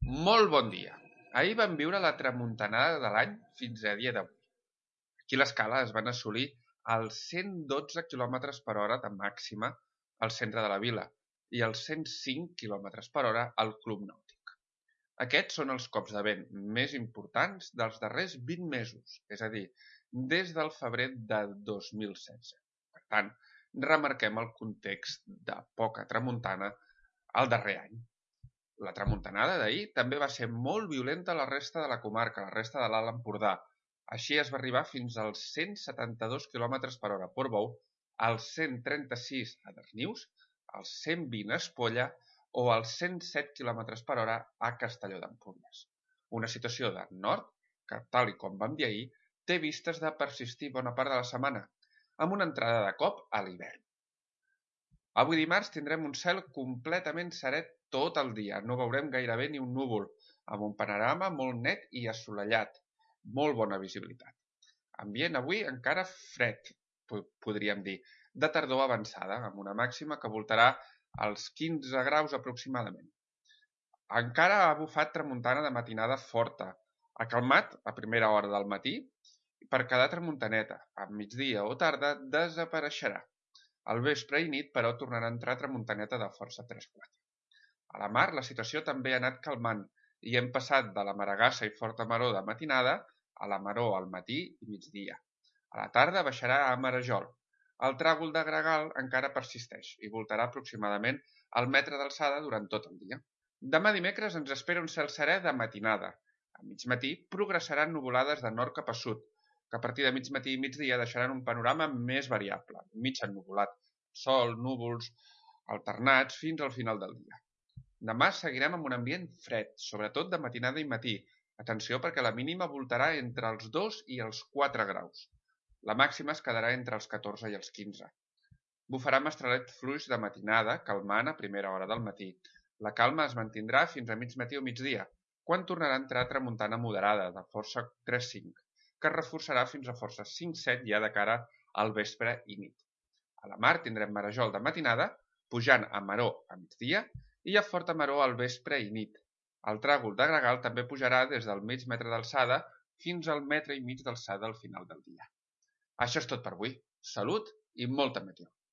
Molt bon dia. Ahir vam viure la tramuntanada de l'any fins a dia d'avui. Aquí a l'escala es van assolir els 112 km per hora de màxima al centre de la vila i els 105 km per hora al Club Nàutic. Aquests són els cops de vent més importants dels darrers 20 mesos, és a dir, des del febrer de 2016. Per tant, remarquem el context de poca tramuntana al darrer any. La tramuntanada d'ahir també va ser molt violenta a la resta de la comarca, a la resta de l'Alt Empordà. Així es va arribar fins als 172 km per hora a Portbou, als 136 a Darnius, als 120 a Espolla o als 107 km per hora a Castelló d'Empúries. Una situació de nord que, tal i com vam dir ahir, té vistes de persistir bona part de la setmana, amb una entrada de cop a l'hivern. Avui dimarts tindrem un cel completament seret tot el dia, no veurem gairebé ni un núvol, amb un panorama molt net i assolellat, molt bona visibilitat. Ambient avui encara fred, podríem dir, de tardor avançada, amb una màxima que voltarà als 15 graus aproximadament. Encara ha bufat tramuntana de matinada forta, ha calmat a primera hora del matí, per quedar tramuntaneta, a migdia o tarda desapareixerà. Al vespre i nit, però, tornarà a entrar tramuntaneta de força 3-4. A la mar, la situació també ha anat calmant i hem passat de la maregassa i forta maror de matinada a la maror al matí i migdia. A la tarda baixarà a marejol. El tràgol de gregal encara persisteix i voltarà aproximadament al metre d'alçada durant tot el dia. Demà dimecres ens espera un cel serè de matinada. A mig matí progressaran nuvolades de nord cap a sud, que a partir de mig matí i migdia deixaran un panorama més variable, mig ennuvolat, sol, núvols, alternats fins al final del dia. Demà seguirem amb un ambient fred, sobretot de matinada i matí. Atenció perquè la mínima voltarà entre els 2 i els 4 graus. La màxima es quedarà entre els 14 i els 15. Bufarà mestralet fluix de matinada, calmant a primera hora del matí. La calma es mantindrà fins a mig matí o migdia, quan tornarà a entrar tramuntana moderada, de força 3-5, que es reforçarà fins a força 5-7 ja de cara al vespre i nit. A la mar tindrem marejol de matinada, pujant a maror a migdia i a forta maror al vespre i nit. El tràgol de gregal també pujarà des del mig metre d'alçada fins al metre i mig d'alçada al final del dia. Això és tot per avui. Salut i molta meteor.